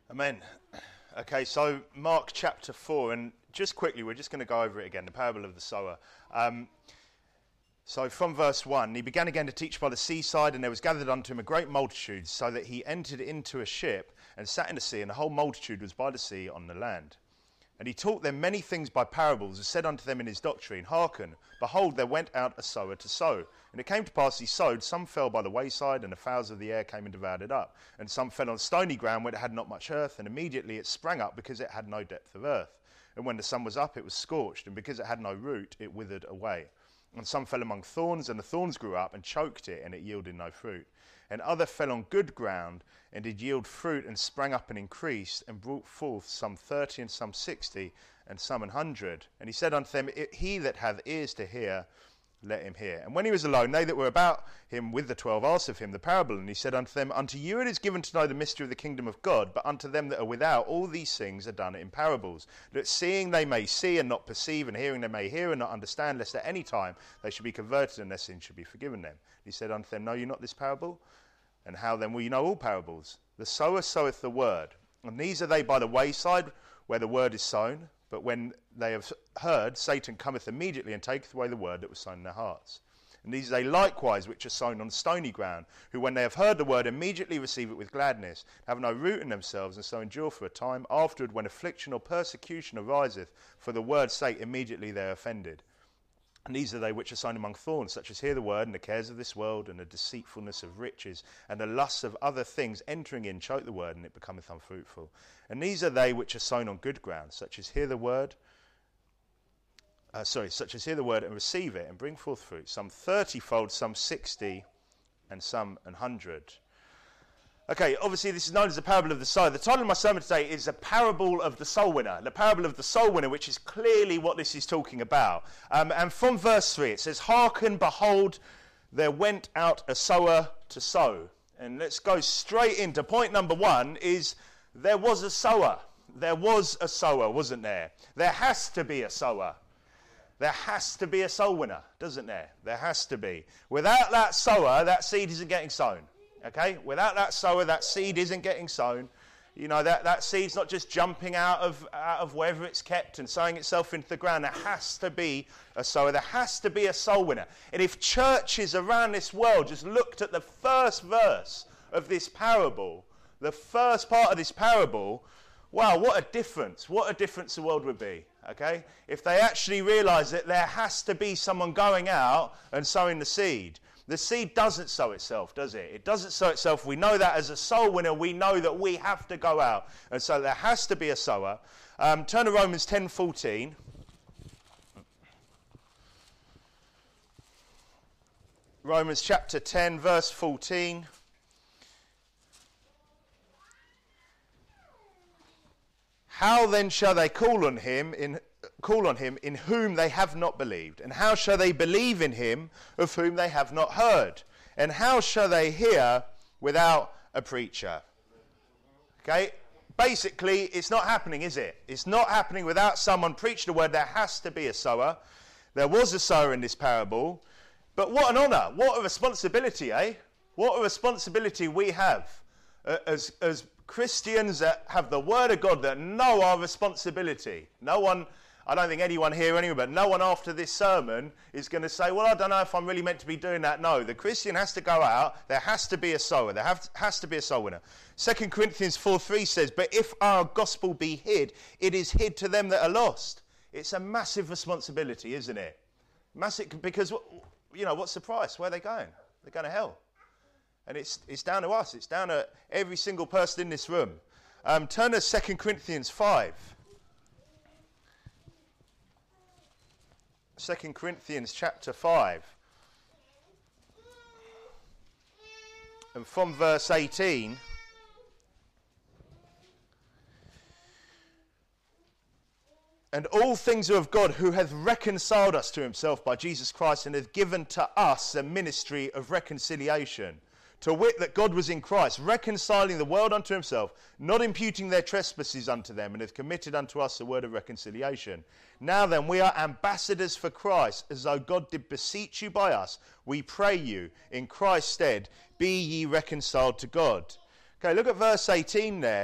Amen. Okay, so Mark chapter 4, and just quickly, we're just going to go over it again, the parable of the sower. So from verse 1, he began again to teach by the seaside, and there was gathered unto him a great multitude, so that he entered into a ship and sat in the sea, and the whole multitude was by the sea on the land. And he taught them many things by parables, and said unto them in his doctrine, Hearken, behold, there went out a sower to sow. And it came to pass he sowed, some fell by the wayside, and the fowls of the air came and devoured it up. And some fell on stony ground where it had not much earth, and immediately it sprang up, because it had no depth of earth. And when the sun was up, it was scorched, and because it had no root, it withered away. And some fell among thorns, and the thorns grew up and choked it, and it yielded no fruit. And other fell on good ground, and did yield fruit, and sprang up and increased, and brought forth some 30, and some 60, and some 100. And he said unto them, He that hath ears to hear, let him hear. And when he was alone, they that were about him with the 12 asked of him the parable. And he said unto them, Unto you it is given to know the mystery of the kingdom of God, but unto them that are without, all these things are done in parables, that seeing they may see and not perceive, and hearing they may hear and not understand, lest at any time they should be converted, and their sins should be forgiven them. He said unto them, Know you not this parable? And how then will you know all parables? The sower soweth the word, and these are they by the wayside, where the word is sown. But when they have heard, Satan cometh immediately and taketh away the word that was sown in their hearts. And these are they likewise which are sown on stony ground, who when they have heard the word immediately receive it with gladness, have no root in themselves, and so endure for a time. Afterward, when affliction or persecution ariseth for the word's sake, immediately they are offended. And these are they which are sown among thorns, such as hear the word, and the cares of this world, and the deceitfulness of riches, and the lusts of other things entering in choke the word, and it becometh unfruitful. And these are they which are sown on good ground, such as hear the word, and receive it, and bring forth fruit, some 30-fold, some 60, and some 100. Okay, obviously this is known as the parable of the sower. The title of my sermon today is a parable of the soul winner. The parable of the soul winner, which is clearly what this is talking about. And from verse 3 it says, Hearken, behold, there went out a sower to sow. And let's go straight into point number 1 is there was a sower. There was a sower, wasn't there? There has to be a sower. There has to be a soul winner, doesn't there? There has to be. Without that sower, that seed isn't getting sown. Okay, without that sower, that seed isn't getting sown. You know, that seed's not just jumping out of wherever it's kept and sowing itself into the ground. There has to be a sower. There has to be a soul winner. And if churches around this world just looked at the first verse of this parable, the first part of this parable, wow, what a difference the world would be. Okay, if they actually realise that there has to be someone going out and sowing the seed. The seed doesn't sow itself, does it? It doesn't sow itself. We know that as a soul winner, we know that we have to go out. And so there has to be a sower. Turn to Romans 10:14. Romans chapter 10, verse 14. How then shall they call on him in whom they have not believed? And how shall they believe in him of whom they have not heard? And how shall they hear without a preacher? Okay, basically it's not happening, is it? It's not happening without someone preaching the word. There has to be a sower. There was a sower in this parable. But what an honour, what a responsibility, eh? What a responsibility we have as Christians that have the word of God, that know our responsibility. No one, I don't think anyone here anyway, but no one after this sermon is going to say, well, I don't know if I'm really meant to be doing that. No, the Christian has to go out. There has to be a sower. There has to be a soul winner. 2 Corinthians 4:3 says, but if our gospel be hid, it is hid to them that are lost. It's a massive responsibility, isn't it? Massive, because, you know, what's the price? Where are they going? They're going to hell. And it's down to us. It's down to every single person in this room. Turn to 2 Corinthians 5. 2 Corinthians chapter 5. And from verse 18. And all things are of God, who hath reconciled us to himself by Jesus Christ, and hath given to us a ministry of reconciliation. To wit, that God was in Christ, reconciling the world unto himself, not imputing their trespasses unto them, and hath committed unto us the word of reconciliation. Now then, we are ambassadors for Christ, as though God did beseech you by us. We pray you, in Christ's stead, be ye reconciled to God. Okay, look at verse 18 there.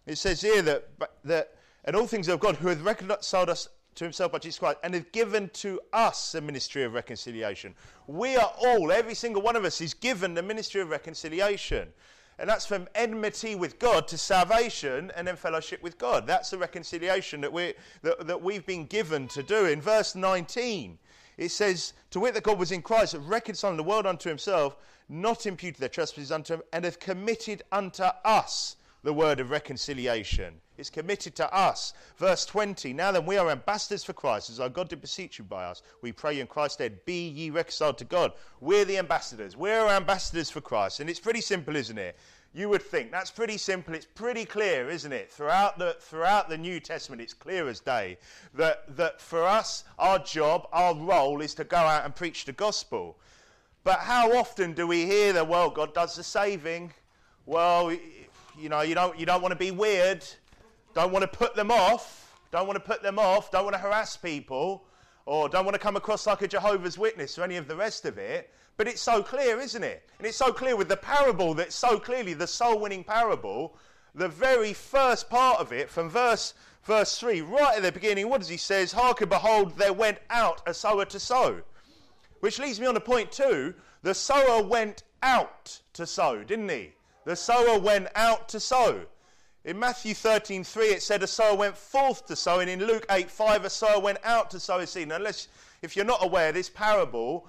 It says here that and all things are of God, who hath reconciled us to himself by Jesus Christ, and hath given to us a ministry of reconciliation. We are all, every single one of us is given the ministry of reconciliation. And that's from enmity with God to salvation and then fellowship with God. That's the reconciliation that we've been given to do. In verse 19, it says, to wit that God was in Christ, reconciling the world unto himself, not imputed their trespasses unto him, and hath committed unto us the word of reconciliation. It's committed to us. Verse 20, now then we are ambassadors for Christ, as our God did beseech you by us. We pray you in Christ's stead, be ye reconciled to God. We're the ambassadors. We're ambassadors for Christ. And it's pretty simple, isn't it? You would think that's pretty simple. It's pretty clear, isn't it? Throughout the New Testament, it's clear as day that for us, our job, our role is to go out and preach the gospel. But how often do we hear that, well, God does the saving? Well, you don't want to be weird. Don't want to put them off. Don't want to harass people. Or don't want to come across like a Jehovah's Witness or any of the rest of it. But it's so clear, isn't it? And it's so clear with the parable that so clearly, the soul-winning parable, the very first part of it, from verse 3, right at the beginning, what does he say? Hearken, behold, there went out a sower to sow. Which leads me on to point 2. The sower went out to sow, didn't he? The sower went out to sow. In Matthew 13:3, it said a sower went forth to sow, and in Luke 8:5, a sower went out to sow his seed. Now, if you're not aware, this parable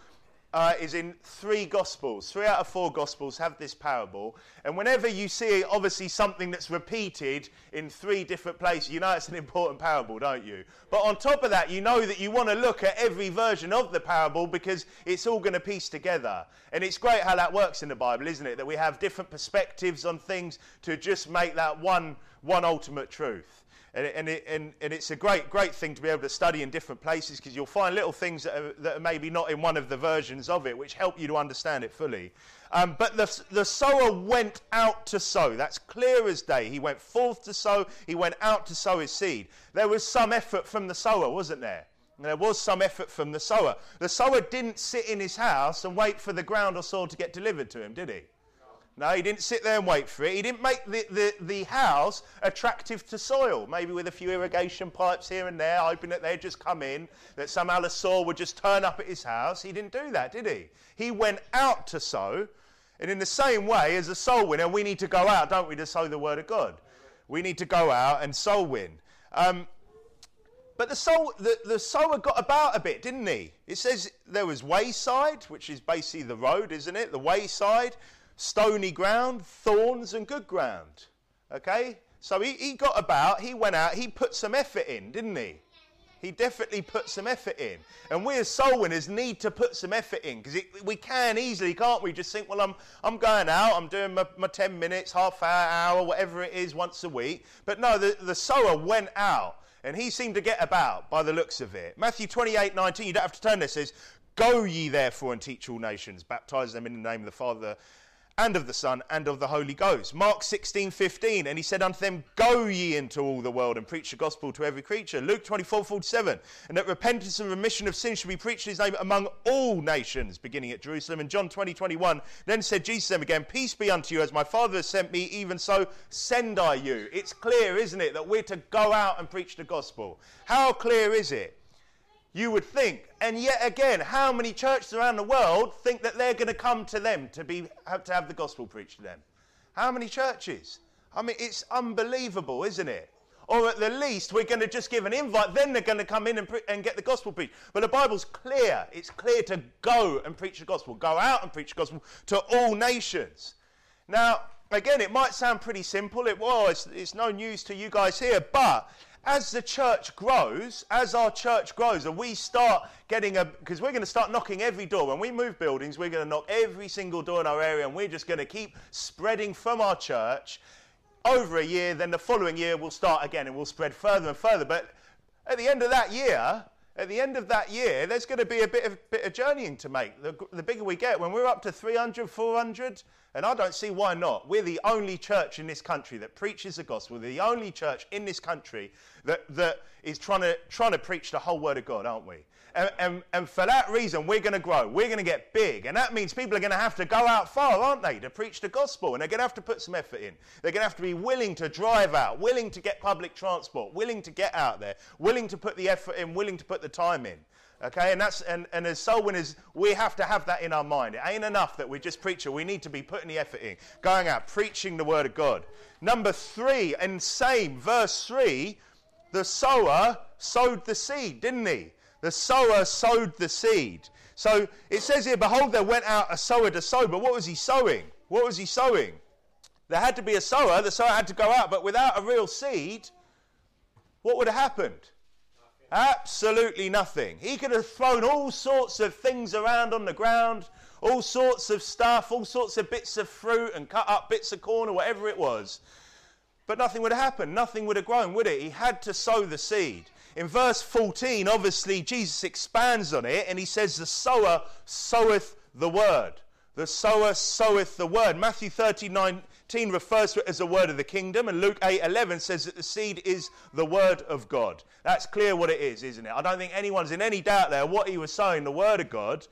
is in 3 Gospels. 3 out of 4 Gospels have this parable. And whenever you see, obviously, something that's repeated in 3 different places, you know it's an important parable, don't you? But on top of that, you know that you want to look at every version of the parable because it's all going to piece together. And it's great how that works in the Bible, isn't it? That we have different perspectives on things to just make that one ultimate truth. And it's a great thing to be able to study in different places because you'll find little things that are maybe not in one of the versions of it, which help you to understand it fully. But the sower went out to sow. That's clear as day. He went forth to sow. He went out to sow his seed. There was some effort from the sower, wasn't there? There was some effort from the sower. The sower didn't sit in his house and wait for the ground or soil to get delivered to him, did he? No, he didn't sit there and wait for it. He didn't make the house attractive to soil, maybe with a few irrigation pipes here and there, hoping that they'd just come in, that somehow the soil would just turn up at his house. He didn't do that, did he? He went out to sow. And in the same way, as a soul winner, we need to go out, don't we, to sow the word of God. We need to go out and soul win. But the sower got about a bit, didn't he? It says there was wayside, which is basically the road, isn't it? The wayside, stony ground, thorns and good ground. Okay? So he got about, he went out, he put some effort in, didn't he? He definitely put some effort in. And we as soul winners need to put some effort in because we can easily, can't we, just think, well, I'm going out, I'm doing my 10 minutes, half hour, whatever it is, once a week. But no, the sower went out and he seemed to get about by the looks of it. Matthew 28:19, you don't have to turn there, says, go ye therefore and teach all nations, baptize them in the name of the Father and of the Son, and of the Holy Ghost. Mark 16:15, and he said unto them, go ye into all the world and preach the gospel to every creature. Luke 24:47, and that repentance and remission of sins should be preached in his name among all nations, beginning at Jerusalem. And John 20:21, then said Jesus to them again, peace be unto you, as my Father has sent me, even so send I you. It's clear, isn't it, that we're to go out and preach the gospel. How clear is it? You would think. And yet again, how many churches around the world think that they're going to come to them to have the gospel preached to them? How many churches? I mean, it's unbelievable, isn't it? Or at the least, we're going to just give an invite, then they're going to come in and get the gospel preached. But the Bible's clear. It's clear to go and preach the gospel. Go out and preach the gospel to all nations. Now, again, it might sound pretty simple. It's no news to you guys here, but as the church grows, as our church grows, and we start getting because we're going to start knocking every door. When we move buildings, we're going to knock every single door in our area, and we're just going to keep spreading from our church over a year. Then the following year, we'll start again, and we'll spread further and further. But at the end of that year, there's going to be a bit of journeying to make. The bigger we get, when we're up to 300, 400, And I don't see why not. We're the only church in this country that preaches the gospel. We're the only church in this country that is trying to preach the whole word of God, aren't we? And for that reason, we're going to grow. We're going to get big. And that means people are going to have to go out far, aren't they, to preach the gospel. And they're going to have to put some effort in. They're going to have to be willing to drive out, willing to get public transport, willing to get out there, willing to put the effort in, willing to put the time in. Okay, and as soul winners, we have to have that in our mind. It ain't enough that we just preach it. We need to be putting the effort in, going out, preaching the word of God. Number 3, and same, verse 3, the sower sowed the seed, didn't he? The sower sowed the seed. So it says here, behold, there went out a sower to sow. But what was he sowing? What was he sowing? There had to be a sower. The sower had to go out. But without a real seed, what would have happened? Absolutely nothing. He could have thrown all sorts of things around on the ground, all sorts of stuff, all sorts of bits of fruit and cut up bits of corn or whatever it was. But nothing would have happened. Nothing would have grown, would it? He had to sow the seed. In verse 14, obviously, Jesus expands on it and he says, the sower soweth the word. The sower soweth the word. Matthew 13:19 refers to it as the word of the kingdom, and Luke 8:11 says that the seed is the word of God. That's clear what it is, isn't it? I don't think anyone's in any doubt there what he was sowing, the word of God.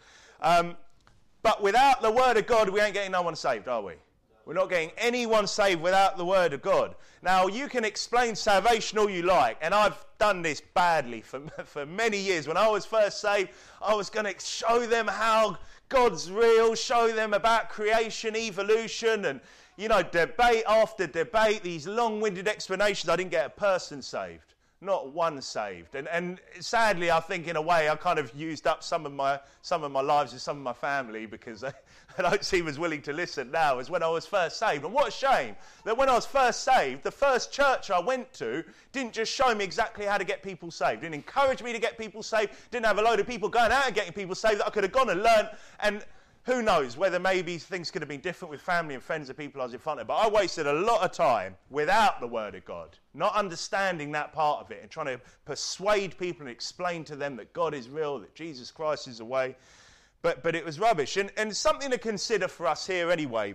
But without the word of God, we ain't getting no one saved, are we? We're not getting anyone saved without the word of God. Now, you can explain salvation all you like, and I've done this badly for many years. When I was first saved, I was going to show them how God's real, show them about creation, evolution, and, debate after debate, these long-winded explanations. I didn't get a person saved. Not one saved. And sadly, I think in a way I kind of used up some of my lives with some of my family because I don't seem as willing to listen now as when I was first saved. And what a shame that when I was first saved, the first church I went to didn't just show me exactly how to get people saved, didn't encourage me to get people saved, didn't have a load of people going out and getting people saved that I could have gone and learned. And who knows whether maybe things could have been different with family and friends and people I was in front of. But I wasted a lot of time without the word of God, not understanding that part of it and trying to persuade people and explain to them that God is real, that Jesus Christ is the way. But it was rubbish. And something to consider for us here anyway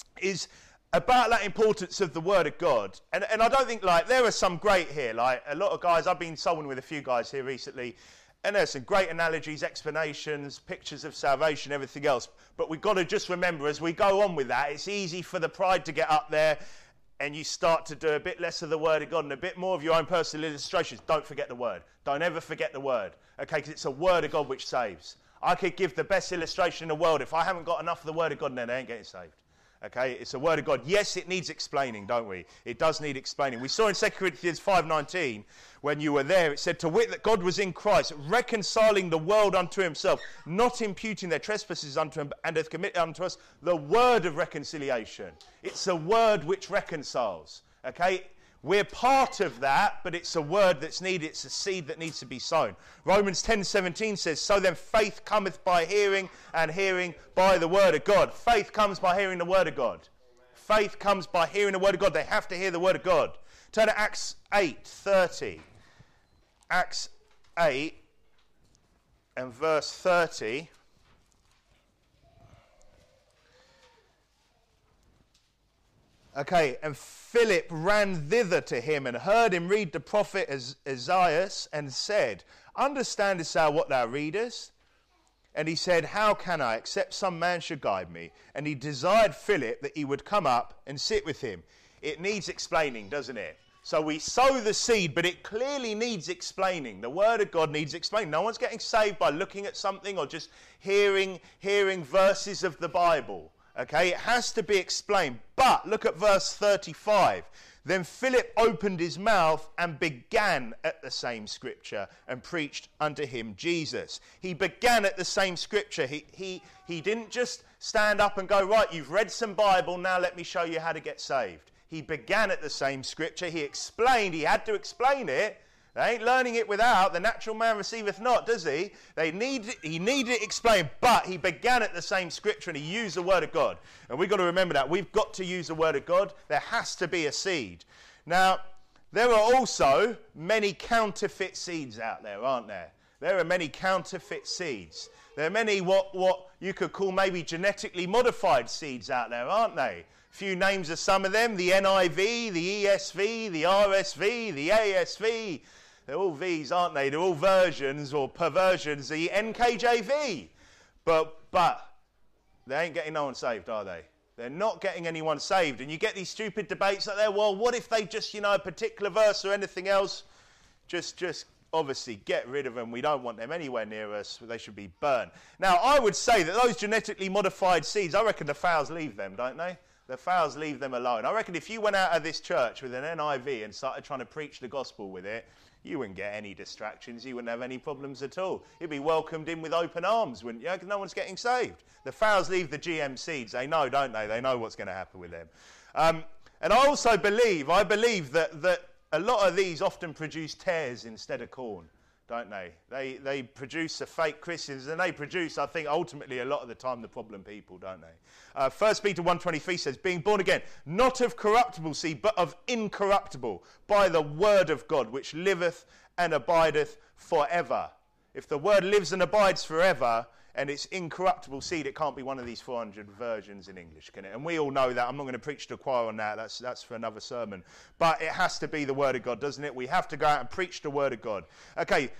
is about that importance of the word of God. And I don't think, there are some great here. A lot of guys, I've been someone with a few guys here recently, and there's some great analogies, explanations, pictures of salvation, everything else. But we've got to just remember as we go on with that, it's easy for the pride to get up there and you start to do a bit less of the word of God and a bit more of your own personal illustrations. Don't forget the word. Don't ever forget the word. Okay, because it's a word of God which saves. I could give the best illustration in the world. If I haven't got enough of the word of God, then they ain't getting saved. Okay, it's a word of God. Yes, it needs explaining, don't we? It does need explaining. We saw in 2 Corinthians 5:19, when you were there, it said, to wit that God was in Christ, reconciling the world unto himself, not imputing their trespasses unto him, and hath committed unto us the word of reconciliation. It's a word which reconciles. Okay, we're part of that, but it's a word that's needed. It's a seed that needs to be sown. Romans 10:17 says, so then faith cometh by hearing, and hearing by the word of God. Faith comes by hearing the word of God. Faith comes by hearing the word of God. They have to hear the word of God. Turn to Acts 8:30. Acts 8 and verse 30. Okay, and Philip ran thither to him and heard him read the prophet Isaiah and said, understandest thou what thou readest? And he said, how can I, except some man should guide me? And he desired Philip that he would come up and sit with him. It needs explaining, doesn't it? So we sow the seed, but it clearly needs explaining. The word of God needs explaining. No one's getting saved by looking at something or just hearing verses of the Bible. Okay, it has to be explained. But look at verse 35. Then Philip opened his mouth and began at the same scripture and preached unto him Jesus. He began at the same scripture. He didn't just stand up and go, right, you've read some Bible, now let me show you how to get saved. He began at the same scripture. He explained, he had to explain it. They ain't learning it without. The natural man receiveth not, does he? He needed it explained, but he began at the same scripture and he used the word of God. And we've got to remember that. We've got to use the word of God. There has to be a seed. Now, there are also many counterfeit seeds out there, aren't there? There are many counterfeit seeds. There are many what you could call maybe genetically modified seeds out there, aren't they? A few names of some of them, the NIV, the ESV, the RSV, the ASV. They're all V's, aren't they? They're all versions or perversions, the NKJV. But they ain't getting no one saved, are they? They're not getting anyone saved. And you get these stupid debates like that. Well, what if they just, a particular verse or anything else? Just obviously get rid of them. We don't want them anywhere near us. They should be burned. Now, I would say that those genetically modified seeds, I reckon the fowls leave them, don't they? The fowls leave them alone. I reckon if you went out of this church with an NIV and started trying to preach the gospel with it, you wouldn't get any distractions. You wouldn't have any problems at all. You'd be welcomed in with open arms, wouldn't you? Because no one's getting saved. The fowls leave the GM seeds. They know, don't they? They know what's going to happen with them. And I also believe that a lot of these often produce tares instead of corn, don't they? They produce the fake Christians, and they produce, I think, ultimately a lot of the time the problem people, don't they? 1 Peter 1:23 says, being born again, not of corruptible seed, but of incorruptible, by the word of God, which liveth and abideth forever. If the word lives and abides forever, and it's incorruptible seed, it can't be one of these 400 versions in English, can it? And we all know that. I'm not going to preach to the choir on that. That's for another sermon. But it has to be the word of God, doesn't it? We have to go out and preach the word of God. Okay,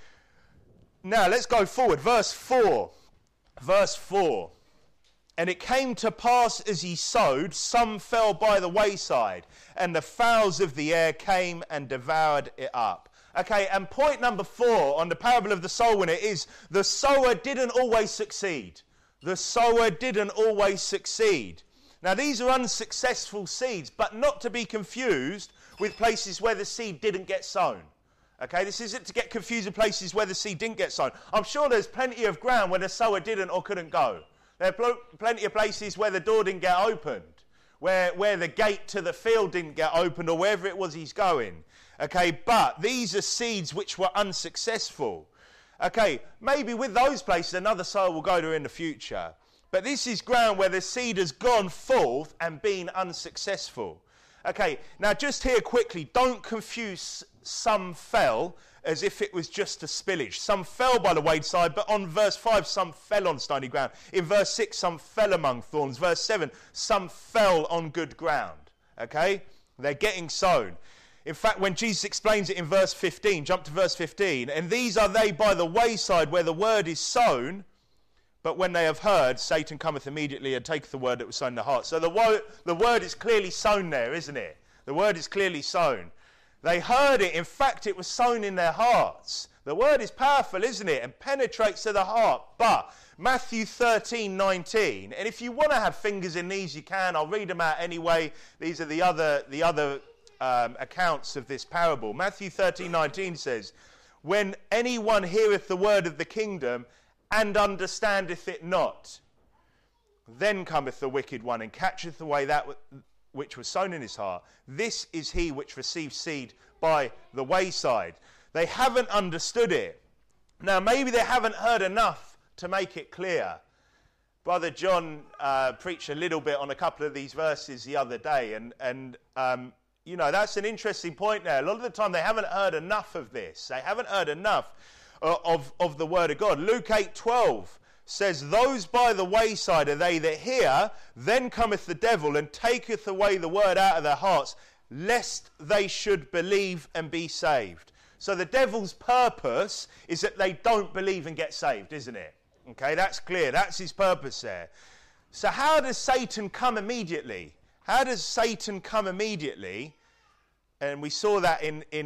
now let's go forward. Verse 4. Verse 4. And it came to pass as he sowed, some fell by the wayside, and the fowls of the air came and devoured it up. Okay, and point number 4 on the parable of the soul winner is the sower didn't always succeed. The sower didn't always succeed. Now, these are unsuccessful seeds, but not to be confused with places where the seed didn't get sown. Okay, this isn't to get confused with places where the seed didn't get sown. I'm sure there's plenty of ground where the sower didn't or couldn't go. There are plenty of places where the door didn't get opened, where the gate to the field didn't get opened, or wherever it was he's going. Okay, but these are seeds which were unsuccessful. Okay, maybe with those places another sower will go to in the future. But this is ground where the seed has gone forth and been unsuccessful. Okay, now just here quickly, don't confuse some fell as if it was just a spillage. Some fell by the wayside, but on verse 5, some fell on stony ground. In verse 6, some fell among thorns. Verse 7, some fell on good ground. Okay, they're getting sown. In fact, when Jesus explains it in verse 15, jump to verse 15, and these are they by the wayside where the word is sown, but when they have heard, Satan cometh immediately and taketh the word that was sown in the heart. So the word is clearly sown there, isn't it? The word is clearly sown. They heard it. In fact, it was sown in their hearts. The word is powerful, isn't it? And penetrates to the heart. But Matthew 13:19, and if you want to have fingers in these, you can. I'll read them out anyway. These are the other accounts of this parable. Matthew 13:19 says, when anyone heareth the word of the kingdom and understandeth it not, then cometh the wicked one and catcheth away that which was sown in his heart. This is he which receives seed by the wayside. They haven't understood it. Now, maybe they haven't heard enough to make it clear. Brother John preached a little bit on a couple of these verses the other day, and that's an interesting point there. A lot of the time they haven't heard enough of this. They haven't heard enough of the word of God. Luke 8:12 says, those by the wayside are they that hear, then cometh the devil and taketh away the word out of their hearts, lest they should believe and be saved. So the devil's purpose is that they don't believe and get saved, isn't it? Okay, that's clear. That's his purpose there. So how does Satan come immediately? How does Satan come immediately? And we saw that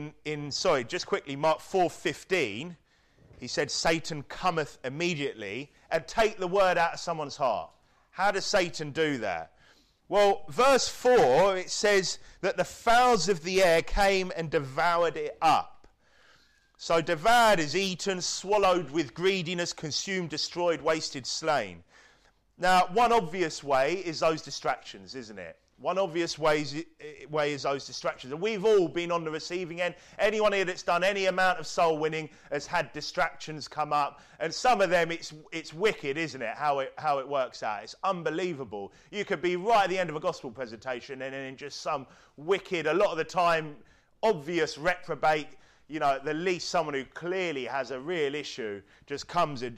just quickly, Mark 4:15. He said, Satan cometh immediately and take the word out of someone's heart. How does Satan do that? Well, verse 4, it says that the fowls of the air came and devoured it up. So devoured is eaten, swallowed with greediness, consumed, destroyed, wasted, slain. Now, one obvious way is those distractions, isn't it? One obvious way is those distractions. And we've all been on the receiving end. Anyone here that's done any amount of soul winning has had distractions come up. And some of them, it's wicked, isn't it, how it works out. It's unbelievable. You could be right at the end of a gospel presentation and then just some wicked, a lot of the time, obvious reprobate, at the least someone who clearly has a real issue just comes and just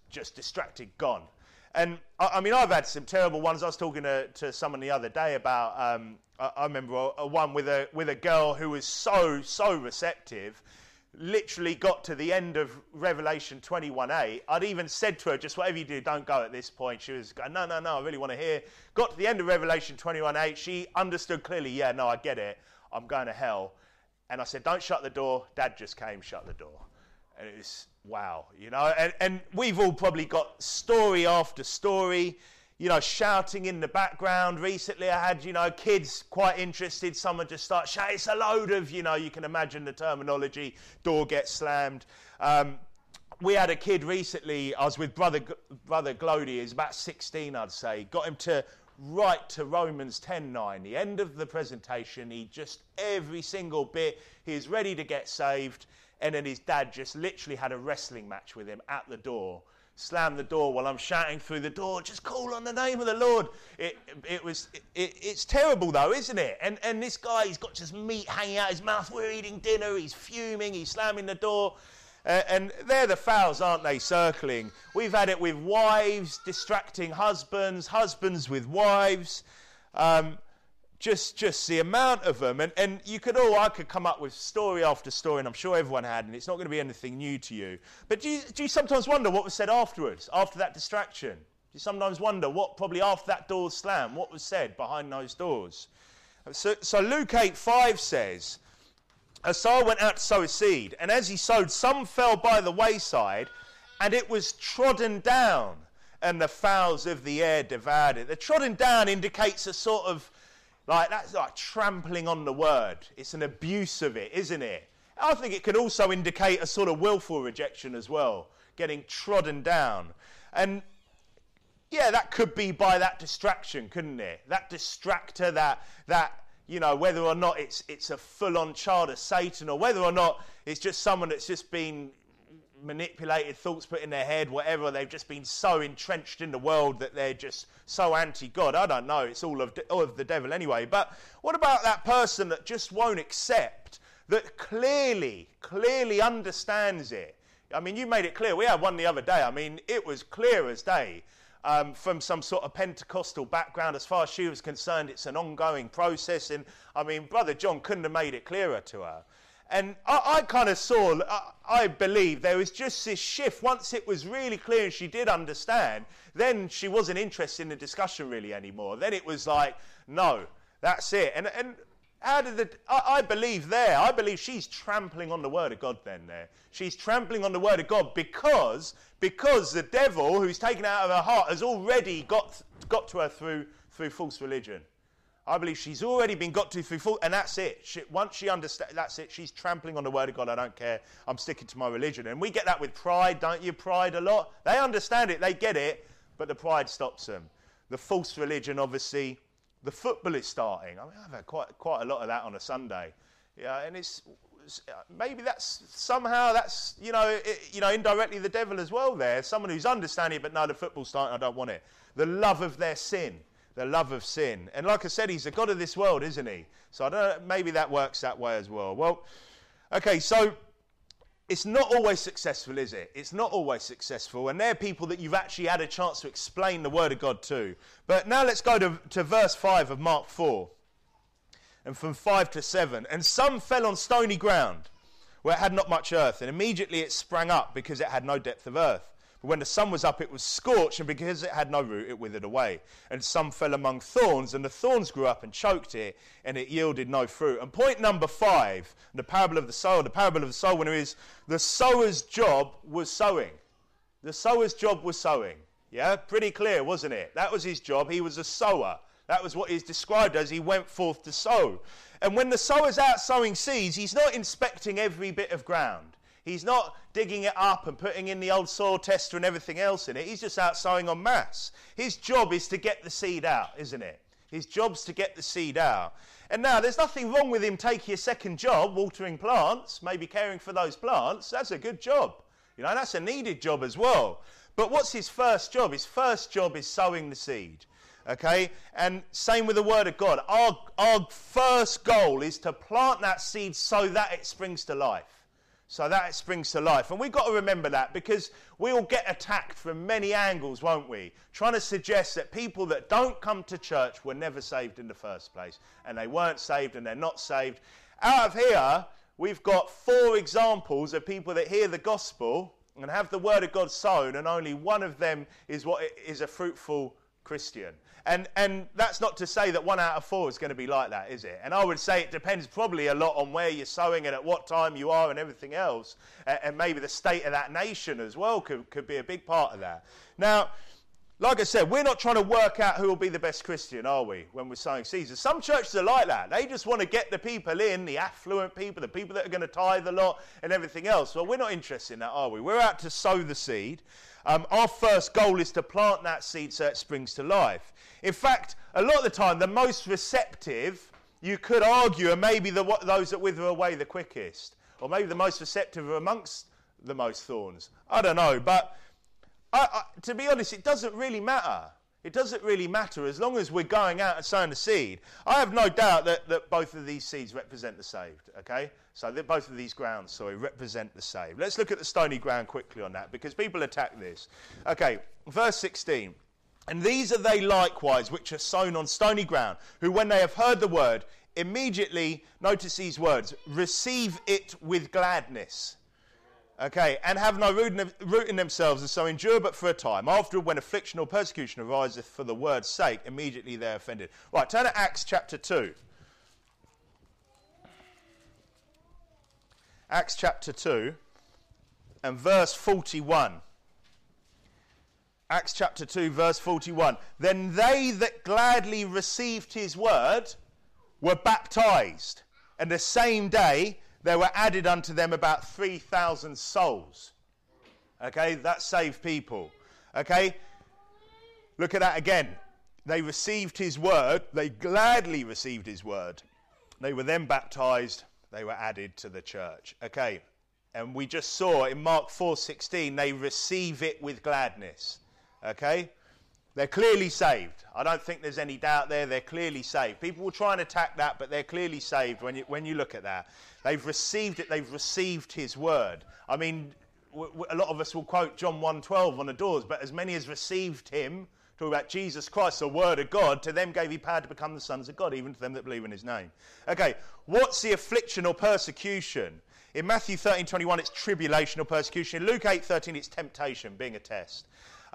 just distracted, gone. And I mean, I've had some terrible ones. I was talking to someone the other day about, I remember one with a girl who was so receptive, literally got to the end of Revelation 21:8. I'd even said to her, just whatever you do, don't go at this point. She was going, no, I really want to hear. Got to the end of Revelation 21:8. She understood clearly, yeah, no, I get it. I'm going to hell. And I said, don't shut the door. Dad just came, shut the door. And it was, wow, you know. And we've all probably got story after story, you know, shouting in the background. Recently I had, you know, kids quite interested. Someone just starts shouting, it's a load of, you know, you can imagine the terminology, door gets slammed. We had a kid recently, I was with Brother Glody, he's about 16, I'd say. Got him to write to Romans 10:9, the end of the presentation. He just, every single bit, he's ready to get saved. And then his dad just literally had a wrestling match with him at the door. Slammed the door while I'm shouting through the door, just call on the name of the Lord. It's terrible though, isn't it? And this guy, he's got just meat hanging out his mouth. We're eating dinner, he's fuming, he's slamming the door. And they're the fowls, aren't they, circling? We've had it with wives distracting husbands, husbands with wives. Just the amount of them. And I could come up with story after story, and I'm sure everyone had, and it's not going to be anything new to you. But do you sometimes wonder what was said afterwards, after that distraction? Do you sometimes wonder what, probably after that door was slammed, what was said behind those doors? So Luke 8:5 says, a sower went out to sow his seed, and as he sowed, some fell by the wayside, and it was trodden down, and the fowls of the air devoured it. The trodden down indicates a sort of, that's like trampling on the word. It's an abuse of it, isn't it? I think it could also indicate a sort of willful rejection as well, getting trodden down. And yeah, that could be by that distraction, couldn't it? That distractor, that you know, whether or not it's a full-on child of Satan, or whether or not it's just someone that's just been manipulated, thoughts put in their head, whatever. They've just been so entrenched in the world that they're just so anti-God. I don't know. It's all of the devil anyway. But what about that person that just won't accept, that clearly understands it? I mean, you made it clear. We had one the other day. I mean, it was clear as day. From some sort of Pentecostal background, as far as she was concerned, it's an ongoing process. And I mean, Brother John couldn't have made it clearer to her. And I kind of saw, I believe there was just this shift. Once it was really clear and she did understand, then she wasn't interested in the discussion really anymore. Then it was like, no, that's it. And how did I believe she's trampling on the word of God then there. She's trampling on the word of God because the devil who's taken it out of her heart has already got to her through false religion. I believe she's already been got to through false, and that's it. Once she understands, that's it. She's trampling on the word of God. I don't care. I'm sticking to my religion. And we get that with pride, don't you? Pride a lot. They understand it. They get it. But the pride stops them. The false religion, obviously. The football is starting. I mean, I've had quite a lot of that on a Sunday. Yeah, and it's maybe that's indirectly the devil as well there. Someone who's understanding it, but no, the football's starting, I don't want it. The love of their sin. The love of sin. And like I said, he's the God of this world, isn't he? So I don't know, maybe that works that way as well. Well, okay, so it's not always successful, is it? It's not always successful. And they're people that you've actually had a chance to explain the word of God to. But now let's go to verse 5 of Mark 4. And from 5 to 7. And some fell on stony ground, where it had not much earth. And immediately it sprang up, because it had no depth of earth. But when the sun was up, it was scorched, and because it had no root, it withered away. And some fell among thorns, and the thorns grew up and choked it, and it yielded no fruit. And point number 5, the parable of the sower. The parable of the sower winner is the sower's job was sowing. The sower's job was sowing. Yeah, pretty clear, wasn't it? That was his job. He was a sower. That was what he's described as. He went forth to sow. And when the sower's out sowing seeds, he's not inspecting every bit of ground. He's not digging it up and putting in the old soil tester and everything else in it. He's just out sowing en masse. His job is to get the seed out, isn't it? His job's to get the seed out. And now, there's nothing wrong with him taking a second job, watering plants, maybe caring for those plants. That's a good job. You know, that's a needed job as well. But what's his first job? His first job is sowing the seed. Okay? And same with the word of God. Our first goal is to plant that seed so that it springs to life. So that springs to life. And we've got to remember that, because we all get attacked from many angles, won't we? Trying to suggest that people that don't come to church were never saved in the first place. And they weren't saved and they're not saved. Out of here, we've got 4 examples of people that hear the gospel and have the word of God sown, and only one of them is what is a fruitful Christian. And that's not to say that 1 out of 4 is going to be like that, is it? And I would say it depends probably a lot on where you're sowing and at what time you are and everything else. And maybe the state of that nation as well could be a big part of that. Now, like I said, we're not trying to work out who will be the best Christian, are we, when we're sowing seeds? Some churches are like that. They just want to get the people in, the affluent people, the people that are going to tithe a lot and everything else. Well, we're not interested in that, are we? We're out to sow the seed. Our first goal is to plant that seed so it springs to life. In fact, a lot of the time, the most receptive, you could argue, are maybe those that wither away the quickest. Or maybe the most receptive are amongst the most thorns. I don't know, but to be honest, it doesn't really matter. It doesn't really matter as long as we're going out and sowing the seed. I have no doubt that both of these seeds represent the saved, okay? So that both of these grounds, represent the saved. Let's look at the stony ground quickly on that, because people attack this. Okay, verse 16. And these are they likewise which are sown on stony ground, who when they have heard the word, immediately, notice these words, receive it with gladness. Okay, and have no root in themselves, and so endure but for a time. After, when affliction or persecution ariseth for the word's sake, immediately they are offended. Right, turn to Acts chapter 2. Acts chapter 2 and verse 41. Acts chapter 2, verse 41. Then they that gladly received his word were baptized, and the same day there were added unto them about 3,000 souls. Okay, that saved people. Okay, look at that again. They received his word. They gladly received his word. They were then baptized. They were added to the church. Okay, and we just saw in Mark 4:16, they receive it with gladness. Okay, they're clearly saved. I don't think there's any doubt there. They're clearly saved. People will try and attack that, but they're clearly saved when you look at that. They've received it. They've received his word. I mean, a lot of us will quote John 1:12 on the doors, but as many as received him, talking about Jesus Christ, the word of God, to them gave he power to become the sons of God, even to them that believe in his name. Okay, what's the affliction or persecution? In Matthew 13:21, it's tribulation or persecution. In Luke 8:13, it's temptation, being a test.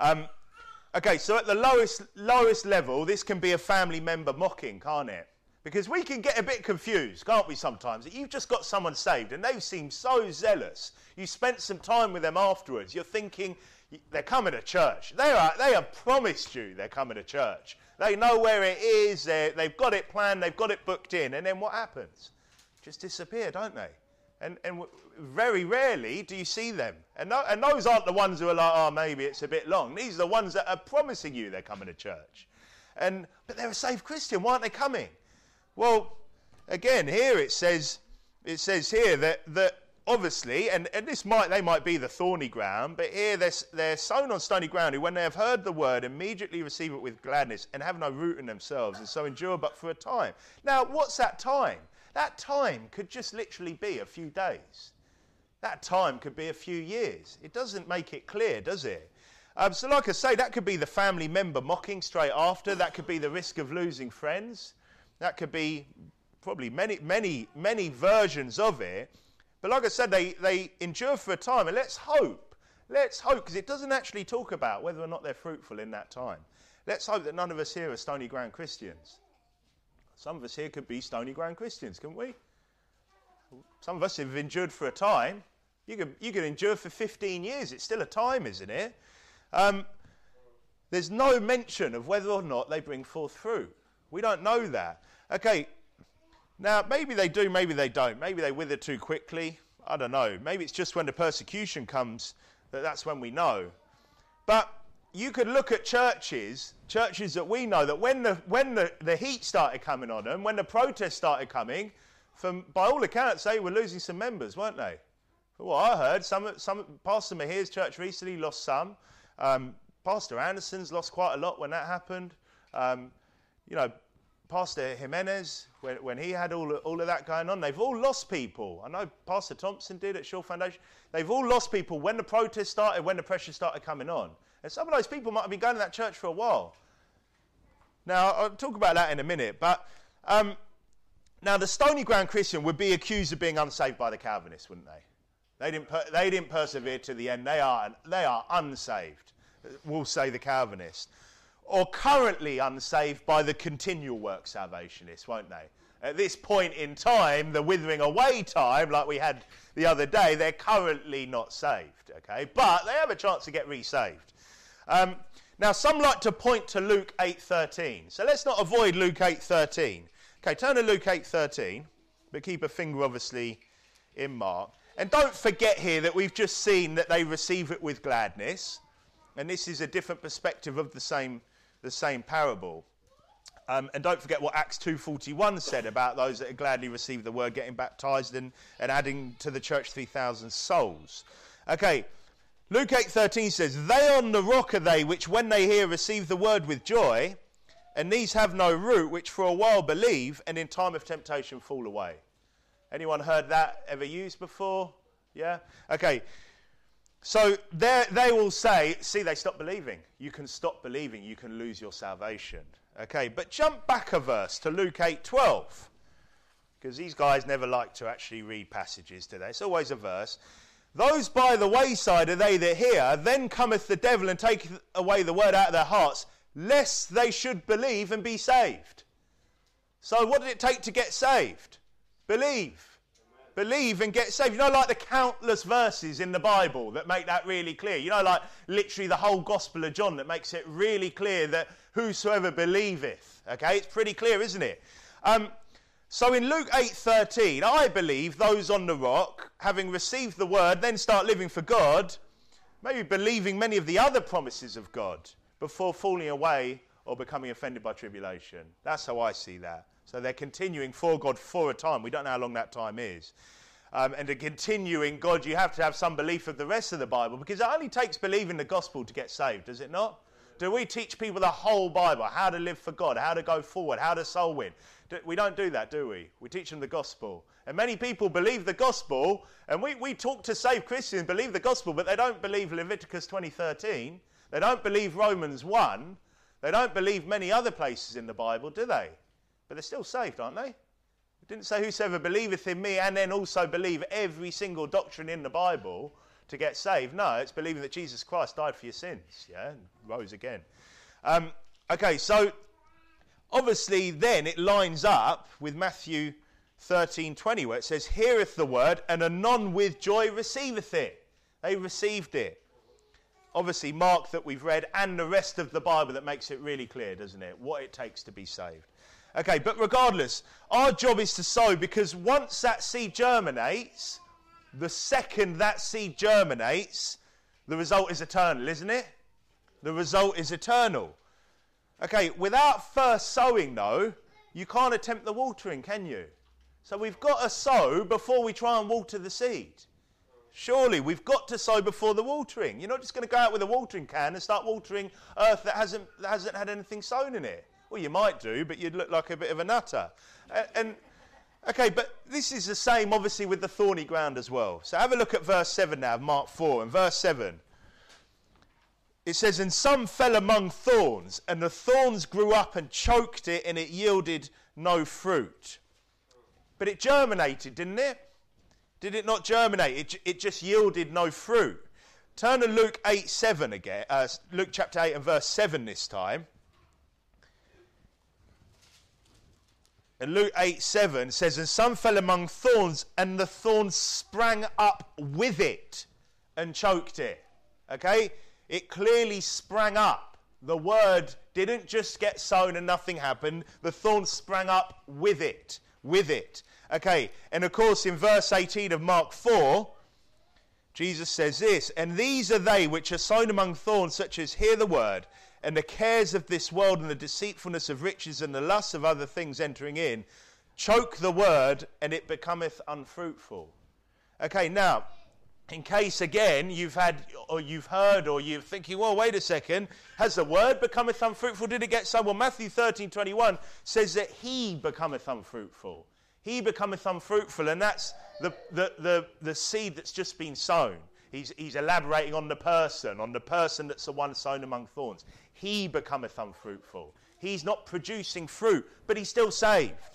Okay, so at the lowest level, this can be a family member mocking, can't it? Because we can get a bit confused, can't we, sometimes? That you've just got someone saved and they seem so zealous. You spent some time with them afterwards. You're thinking, they're coming to church. They have promised you they're coming to church. They know where it is. They've got it planned. They've got it booked in. And then what happens? Just disappear, don't they? And very rarely do you see them. And those aren't the ones who are like, oh, maybe it's a bit long. These are the ones that are promising you they're coming to church. But they're a saved Christian. Why aren't they coming? Well, again, here it says here that obviously, and they might be the thorny ground, but here they're sown on stony ground, who when they have heard the word, immediately receive it with gladness, and have no root in themselves, and so endure but for a time. Now, what's that time? That time could just literally be a few days. That time could be a few years. It doesn't make it clear, does it? So like I say, that could be the family member mocking straight after. That could be the risk of losing friends. That could be probably many versions of it. But like I said, they endure for a time. And let's hope, because it doesn't actually talk about whether or not they're fruitful in that time. Let's hope that none of us here are stony ground Christians. Some of us here could be stony ground Christians, couldn't we? Some of us have endured for a time. You could endure for 15 years. It's still a time, isn't it? There's no mention of whether or not they bring forth fruit. We don't know that. Okay, now maybe they do, maybe they don't. Maybe they wither too quickly. I don't know. Maybe it's just when the persecution comes that's when we know. But you could look at churches that we know that when the heat started coming on them, when the protests started coming, by all accounts they were losing some members, weren't they? From what I heard, some Pastor Mahir's church recently lost some. Pastor Anderson's lost quite a lot when that happened. Pastor Jimenez, when he had all of that going on, they've all lost people. I know Pastor Thompson did at Shaw Foundation. They've all lost people when the protests started, when the pressure started coming on. And some of those people might have been going to that church for a while. Now, I'll talk about that in a minute. But now, the Stony Ground Christian would be accused of being unsaved by the Calvinists, wouldn't they? They didn't persevere to the end. They are unsaved, we'll say the Calvinists. Or currently unsaved by the continual work salvationists, won't they? At this point in time, the withering away time, like we had the other day, they're currently not saved, okay? But they have a chance to get resaved. Now, some like to point to Luke 8:13. So let's not avoid Luke 8:13. Okay, turn to Luke 8:13, but keep a finger, obviously, in Mark. And don't forget here that we've just seen that they receive it with gladness. And this is a different perspective of the same parable. And don't forget what Acts 2:41 said about those that had gladly received the word, getting baptized and adding to the church 3,000 souls. Okay, Luke 8:13 says, "They on the rock are they, which when they hear receive the word with joy, and these have no root, which for a while believe, and in time of temptation fall away." Anyone heard that ever used before? Yeah? Okay. So they will say, see, they stop believing. You can stop believing. You can lose your salvation. Okay, but jump back a verse to Luke 8:12. Because these guys never like to actually read passages, do they? It's always a verse. "Those by the wayside are they that hear, then cometh the devil and taketh away the word out of their hearts, lest they should believe and be saved." So what did it take to get saved? Believe. Believe and get saved. You know, like the countless verses in the Bible that make that really clear. You know, like literally the whole Gospel of John that makes it really clear that whosoever believeth. Okay, it's pretty clear, isn't it? So in Luke 8:13, I believe those on the rock, having received the word, then start living for God, maybe believing many of the other promises of God before falling away or becoming offended by tribulation. That's how I see that. So they're continuing for God for a time. We don't know how long that time is. And to continue in God, you have to have some belief of the rest of the Bible, because it only takes believing the gospel to get saved, does it not? Do we teach people the whole Bible, how to live for God, how to go forward, how to soul win? We don't do that, do we? We teach them the gospel. And many people believe the gospel, and we talk to saved Christians, believe the gospel, but they don't believe Leviticus 20:13. They don't believe Romans 1. They don't believe many other places in the Bible, do they? But they're still saved, aren't they? It didn't say whosoever believeth in me and then also believe every single doctrine in the Bible to get saved. No, it's believing that Jesus Christ died for your sins, yeah, and rose again. Okay, so obviously then it lines up with Matthew 13:20, where it says, "Heareth the word, and anon with joy receiveth it." They received it. Obviously, Mark that we've read, and the rest of the Bible that makes it really clear, doesn't it, what it takes to be saved. Okay, but regardless, our job is to sow, because once that seed germinates, the second that seed germinates, the result is eternal, isn't it? The result is eternal. Okay, without first sowing, though, you can't attempt the watering, can you? So we've got to sow before we try and water the seed. Surely, we've got to sow before the watering. You're not just going to go out with a watering can and start watering earth that hasn't had anything sown in it. Well, you might do, but you'd look like a bit of a nutter. Okay, but this is the same, obviously, with the thorny ground as well. So have a look at verse 7 now, Mark 4. And verse 7, it says, "And some fell among thorns, and the thorns grew up and choked it, and it yielded no fruit." But it germinated, didn't it? Did it not germinate? It just yielded no fruit. Turn to Luke 8:7 again. Luke chapter 8 and verse 7 this time. And Luke 8:7 says, "And some fell among thorns, and the thorns sprang up with it and choked it." Okay? It clearly sprang up. The word didn't just get sown and nothing happened. The thorns sprang up with it. With it. Okay, and of course in verse 18 of Mark 4, Jesus says this, "And these are they which are sown among thorns, such as hear the word, and the cares of this world and the deceitfulness of riches and the lusts of other things entering in, choke the word, and it becometh unfruitful." Okay, now, in case, again, you've heard, or you're thinking, well, wait a second, has the word becometh unfruitful? Did it get so? Well, Matthew 13:21 says that he becometh unfruitful. He becometh unfruitful, and that's the seed that's just been sown. He's elaborating on the person that's the one sown among thorns. He becometh unfruitful. He's not producing fruit, but he's still saved.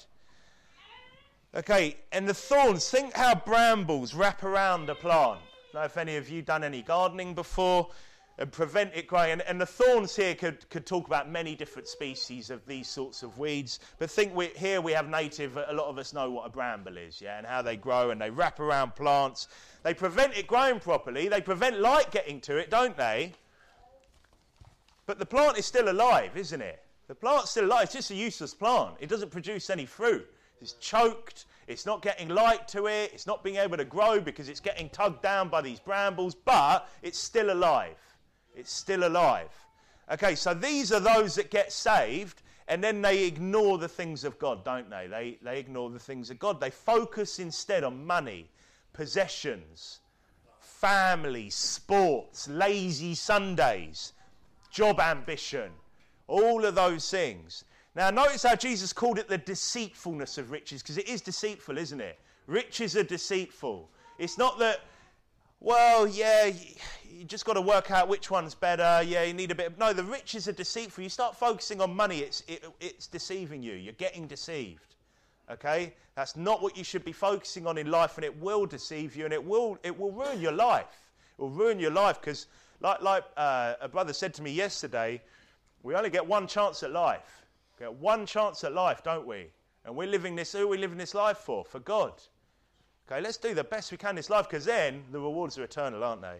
Okay, and the thorns, think how brambles wrap around a plant. I don't know if any of you done any gardening before and prevent it growing. And the thorns here could talk about many different species of these sorts of weeds. But here we have native, a lot of us know what a bramble is, yeah, and how they grow and they wrap around plants. They prevent it growing properly. They prevent light getting to it, don't they? But the plant is still alive, isn't it? The plant's still alive. It's just a useless plant. It doesn't produce any fruit. It's choked. It's not getting light to it. It's not being able to grow because it's getting tugged down by these brambles. But it's still alive. It's still alive. Okay, so these are those that get saved, and then they ignore the things of God, don't they? They ignore the things of God. They focus instead on money, possessions, family, sports, lazy Sundays, job ambition, all of those things. Now, notice how Jesus called it the deceitfulness of riches, because it is deceitful, isn't it? Riches are deceitful. It's not that, well, yeah, you just got to work out which one's better. Yeah, you need a bit of... No, the riches are deceitful. You start focusing on money, it's deceiving you. You're getting deceived, okay? That's not what you should be focusing on in life, and it will deceive you, and it will ruin your life. It will ruin your life, because like a brother said to me yesterday, we only get one chance at life. We get one chance at life, don't we? And who are we living this life for? For God. Okay, let's do the best we can in this life, because then the rewards are eternal, aren't they?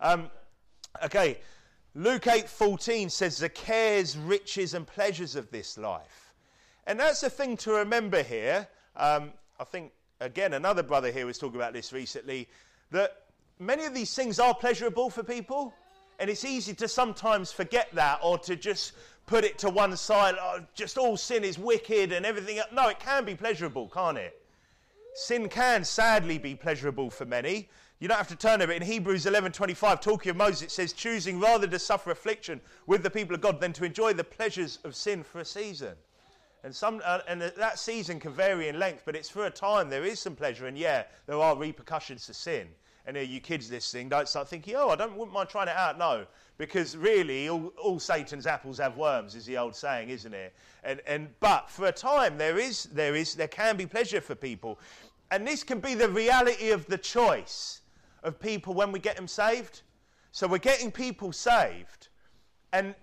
Okay, Luke 8:14 says the cares, riches and pleasures of this life. And that's the thing to remember here. I think, again, another brother here was talking about this recently, that many of these things are pleasurable for people, and it's easy to sometimes forget that, or to just put it to one side, just all sin is wicked and everything. No, it can be pleasurable, can't it? Sin can sadly be pleasurable for many. You don't have to turn to it. In Hebrews 11:25, talking of Moses, it says, choosing rather to suffer affliction with the people of God than to enjoy the pleasures of sin for a season. And that season can vary in length, but it's for a time. There is some pleasure, and yeah, there are repercussions to sin. And you kids listening, don't start thinking, I wouldn't mind trying it out. No, because really, all Satan's apples have worms, is the old saying, isn't it? But for a time, there can be pleasure for people, and this can be the reality of the choice of people when we get them saved. So we're getting people saved, and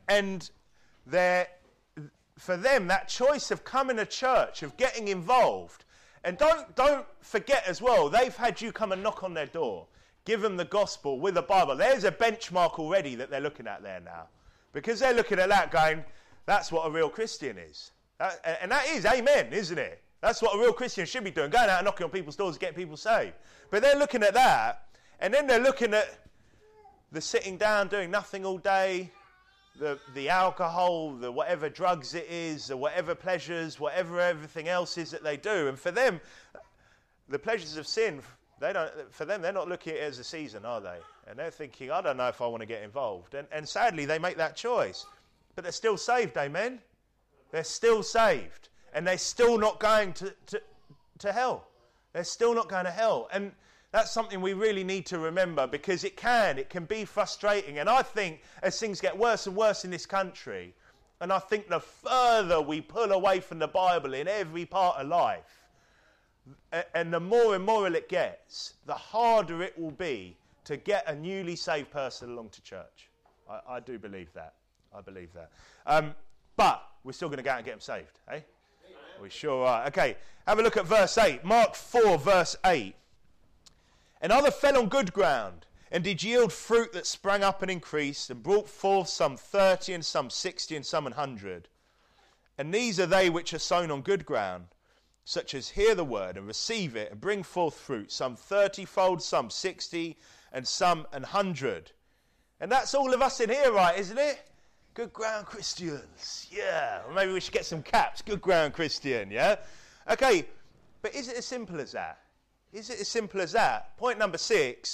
for them, that choice of coming to church, of getting involved. And don't forget as well, they've had you come and knock on their door. Give them the gospel with the Bible. There's a benchmark already that they're looking at there now. Because they're looking at that going, that's what a real Christian is. And that is, amen, isn't it? That's what a real Christian should be doing, going out and knocking on people's doors to get people saved. But they're looking at that, and then they're looking at the sitting down, doing nothing all day, the alcohol, the whatever drugs it is, the whatever pleasures, whatever everything else is that they do. And for them, the pleasures of sin, they're not looking at it as a season, are they? And they're thinking, I don't know if I want to get involved. And sadly, they make that choice. But they're still saved, amen? They're still saved. And they're still not going to hell. They're still not going to hell. And that's something we really need to remember, because it can be frustrating. And I think as things get worse and worse in this country, and I think the further we pull away from the Bible in every part of life, and the more immoral it gets, the harder it will be to get a newly saved person along to church. I do believe that. I believe that. But we're still going to go out and get them saved, eh? We sure are. Okay, have a look at verse 8. Mark 4, verse 8. And other fell on good ground, and did yield fruit that sprang up and increased, and brought forth some 30, and some 60, and some 100. And these are they which are sown on good ground, such as hear the word, and receive it, and bring forth fruit, some 30-fold, some 60, and some 100. And that's all of us in here, right, isn't it? Good ground Christians, yeah. Or maybe we should get some caps, good ground Christian, yeah? Okay, but is it as simple as that? Is it as simple as that? Point number 6,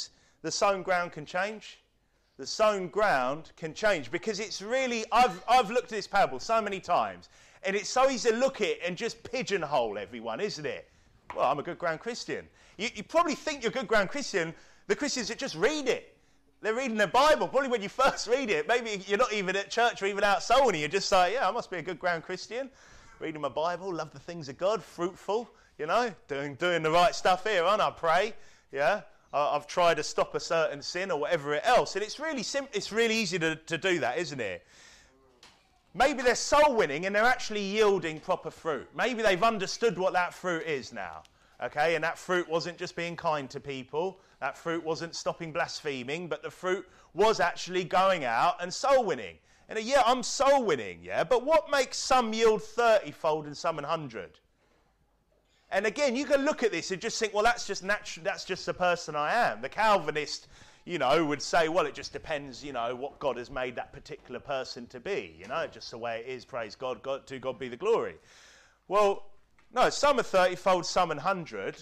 the sown ground can change? The sown ground can change because it's really, I've looked at this parable so many times, and it's so easy to look at it and just pigeonhole everyone, isn't it? Well, I'm a good ground Christian. You probably think you're a good ground Christian, the Christians that just read it. They're reading their Bible. Probably when you first read it, maybe you're not even at church or even out soul, and you're just like, yeah, I must be a good ground Christian. Reading my Bible, love the things of God, fruitful, you know, doing the right stuff here, aren't I? Pray, yeah. I've tried to stop a certain sin or whatever else. And it's really simple. It's really easy to do that, isn't it? Maybe they're soul winning and they're actually yielding proper fruit. Maybe they've understood what that fruit is now. Okay, and that fruit wasn't just being kind to people. That fruit wasn't stopping blaspheming, but the fruit was actually going out and soul winning. And yeah, I'm soul winning, yeah, but what makes some yield 30-fold and some 100? And again, you can look at this and just think, well, that's just natural, that's just the person I am. The Calvinist, you know, would say, well, it just depends, you know, what God has made that particular person to be, you know, just the way it is, praise God, to God be the glory. Well, no, some are 30-fold, some 100.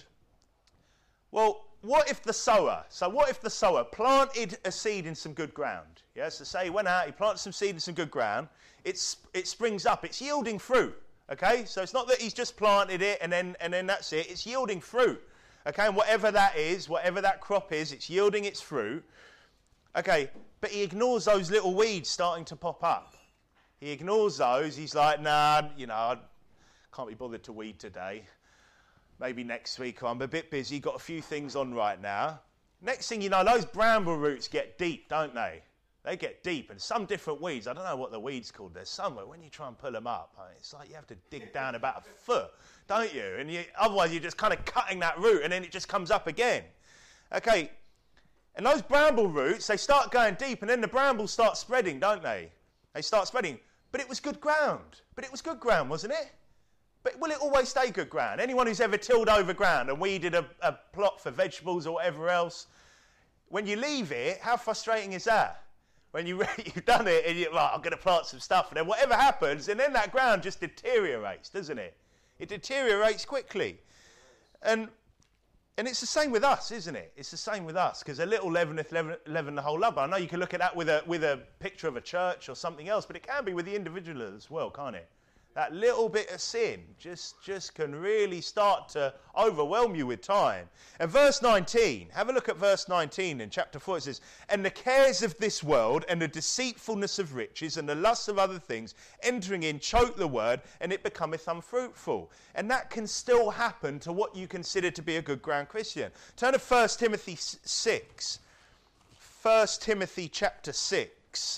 Well, what if the sower planted a seed in some good ground? Yeah, so say he went out, he planted some seed in some good ground, it springs up, it's yielding fruit. Okay, so it's not that he's just planted it and then that's it. It's yielding fruit. Okay, and whatever that is, whatever that crop is, it's yielding its fruit. Okay, but he ignores those little weeds starting to pop up. He ignores those. He's like, nah, you know, I can't be bothered to weed today. Maybe next week. I'm a bit busy, got a few things on right now. Next thing you know, those bramble roots get deep, don't they? They get deep, and some different weeds, I don't know what the weed's called, there's somewhere, when you try and pull them up, it's like you have to dig down about a foot, don't you? And otherwise you're just kind of cutting that root, and then it just comes up again. Okay, and those bramble roots, they start going deep, and then the brambles start spreading, don't they? They start spreading. But it was good ground. But it was good ground, wasn't it? But will it always stay good ground? Anyone who's ever tilled over ground and weeded a plot for vegetables or whatever else, when you leave it, how frustrating is that? When you've done it and you're like, I'm going to plant some stuff, and then whatever happens, and then that ground just deteriorates, doesn't it? It deteriorates quickly. And it's the same with us, isn't it? It's the same with us, because a little leaveneth leaven the whole lump. I know you can look at that with a picture of a church or something else, but it can be with the individual as well, can't it? That little bit of sin just can really start to overwhelm you with time. And verse 19, have a look at verse 19 in chapter 4. It says, and the cares of this world and the deceitfulness of riches and the lusts of other things entering in choke the word, and it becometh unfruitful. And that can still happen to what you consider to be a good ground Christian. Turn to 1 Timothy 6. 1 Timothy chapter 6.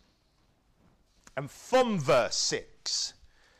And from verse 6.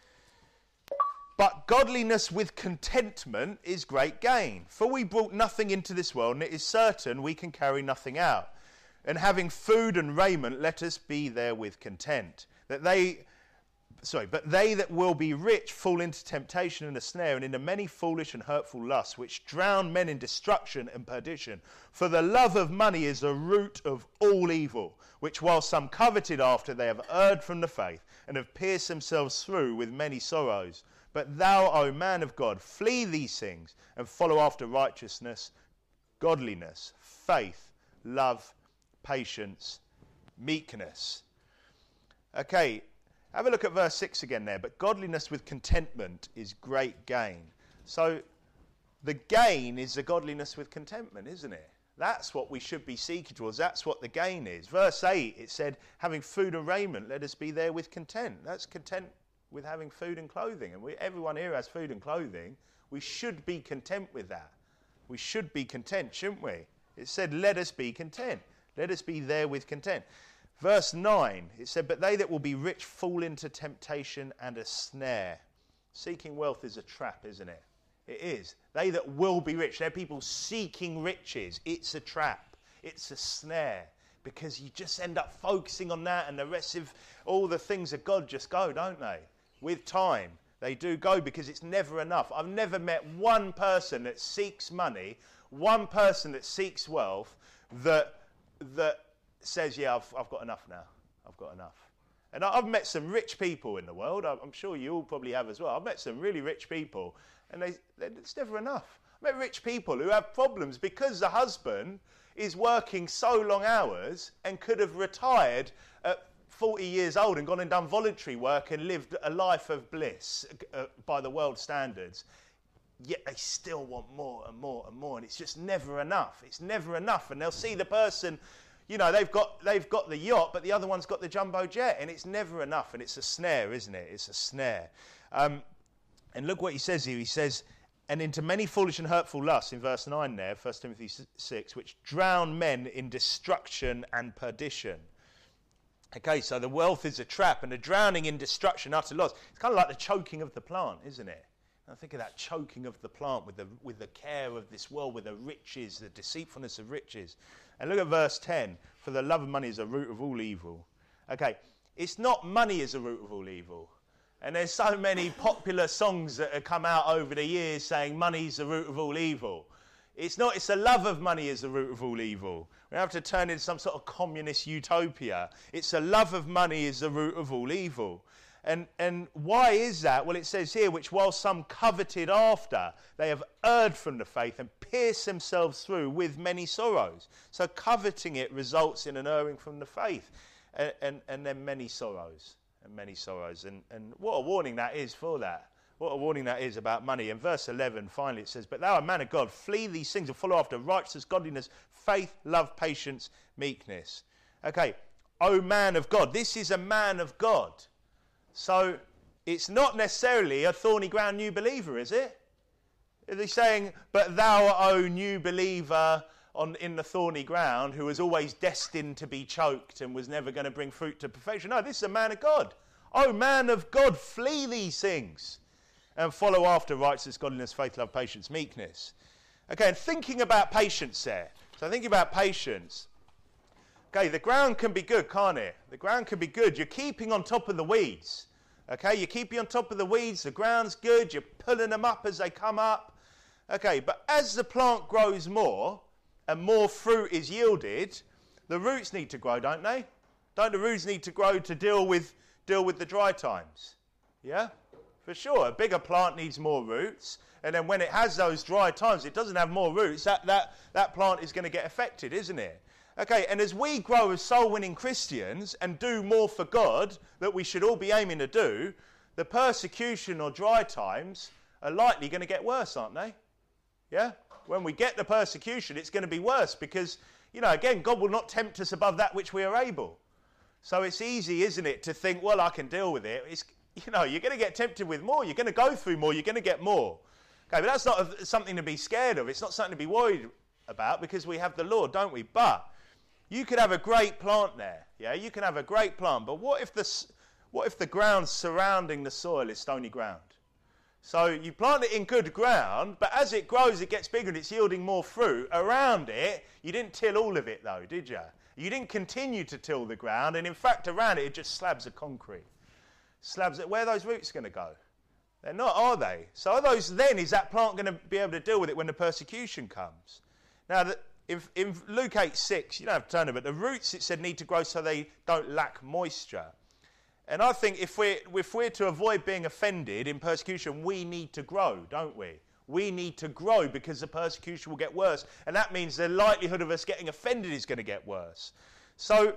But godliness with contentment is great gain. For we brought nothing into this world, and it is certain we can carry nothing out. And having food and raiment, let us be therewith content. But they that will be rich fall into temptation and a snare, and into many foolish and hurtful lusts, which drown men in destruction and perdition. For the love of money is the root of all evil, which while some coveted after, they have erred from the faith, and have pierced themselves through with many sorrows. But thou, O man of God, flee these things and follow after righteousness, godliness, faith, love, patience, meekness. Okay, have a look at verse 6 again there. But godliness with contentment is great gain. So the gain is the godliness with contentment, isn't it? That's what we should be seeking towards. That's what the gain is. Verse 8, it said, having food and raiment, let us be there with content. That's content with having food and clothing. And everyone here has food and clothing. We should be content with that. We should be content, shouldn't we? It said, let us be content. Let us be there with content. Verse 9, it said, but they that will be rich fall into temptation and a snare. Seeking wealth is a trap, isn't it? It is. They that will be rich, they're people seeking riches. It's a trap. It's a snare. Because you just end up focusing on that, and the rest of all the things of God just go, don't they? With time, they do go, because it's never enough. I've never met one person that seeks money, one person that seeks wealth, that says, yeah, I've got enough now. I've got enough. And I've met some rich people in the world. I'm sure you all probably have as well. I've met some really rich people, and it's never enough. I met rich people who have problems because the husband is working so long hours and could have retired at 40 years old and gone and done voluntary work and lived a life of bliss by the world standards. Yet they still want more and more and more, and it's just never enough. It's never enough, and they'll see the person, you know, they've got the yacht, but the other one's got the jumbo jet, and it's never enough, and it's a snare, isn't it? It's a snare. And look what he says here. He says, and into many foolish and hurtful lusts, in verse 9 there, 1 Timothy 6, which drown men in destruction and perdition. Okay, so the wealth is a trap, and the drowning in destruction, utter loss. It's kind of like the choking of the plant, isn't it? I think of that choking of the plant with the care of this world, with the riches, the deceitfulness of riches. And look at verse 10. For the love of money is a root of all evil. Okay, it's not money is a root of all evil. And there's so many popular songs that have come out over the years saying money's the root of all evil. It's not, it's the love of money is the root of all evil. We have to turn into some sort of communist utopia. It's the love of money is the root of all evil. And why is that? Well, it says here, which while some coveted after, they have erred from the faith and pierced themselves through with many sorrows. So coveting it results in an erring from the faith, and then many sorrows, and many sorrows. And what a warning that is for that. What a warning that is about money. In verse 11, finally, it says, but thou, a man of God, flee these things and follow after righteousness, godliness, faith, love, patience, meekness. Okay, O man of God. This is a man of God. So it's not necessarily a thorny ground new believer, is it? Is he saying, but thou, O new believer in the thorny ground, who was always destined to be choked and was never going to bring fruit to perfection? No, this is a man of God. O man of God, flee these things and follow after righteousness, godliness, faith, love, patience, meekness. Okay, and thinking about patience there. So thinking about patience. Okay, the ground can be good, can't it? The ground can be good. You're keeping on top of the weeds. Okay, you're keeping on top of the weeds. The ground's good. You're pulling them up as they come up. Okay, but as the plant grows more and more fruit is yielded, the roots need to grow, don't they? Don't the roots need to grow to deal with the dry times? Yeah, for sure. A bigger plant needs more roots. And then when it has those dry times, it doesn't have more roots. That plant is going to get affected, isn't it? Okay, and as we grow as soul-winning Christians and do more for God that we should all be aiming to do, the persecution or dry times are likely going to get worse, aren't they? Yeah? When we get the persecution, it's going to be worse because, you know, again, God will not tempt us above that which we are able. So it's easy, isn't it, to think, well, I can deal with it. It's, you know, you're going to get tempted with more. You're going to go through more. You're going to get more. Okay, but that's not something to be scared of. It's not something to be worried about because we have the Lord, don't we? But you could have a great plant there, yeah? You can have a great plant, but what if the ground surrounding the soil is stony ground? So you plant it in good ground, but as it grows, it gets bigger and it's yielding more fruit. Around it, you didn't till all of it though, did you? You didn't continue to till the ground, and in fact around it, it just slabs of concrete. Slabs, where are those roots going to go? They're not, are they? So are those then, is that plant going to be able to deal with it when the persecution comes? Now, in Luke 8:6, you don't have to turn to it, but the roots, it said, need to grow so they don't lack moisture. And I think if we're to avoid being offended in persecution, we need to grow, don't we? We need to grow because the persecution will get worse. And that means the likelihood of us getting offended is going to get worse. So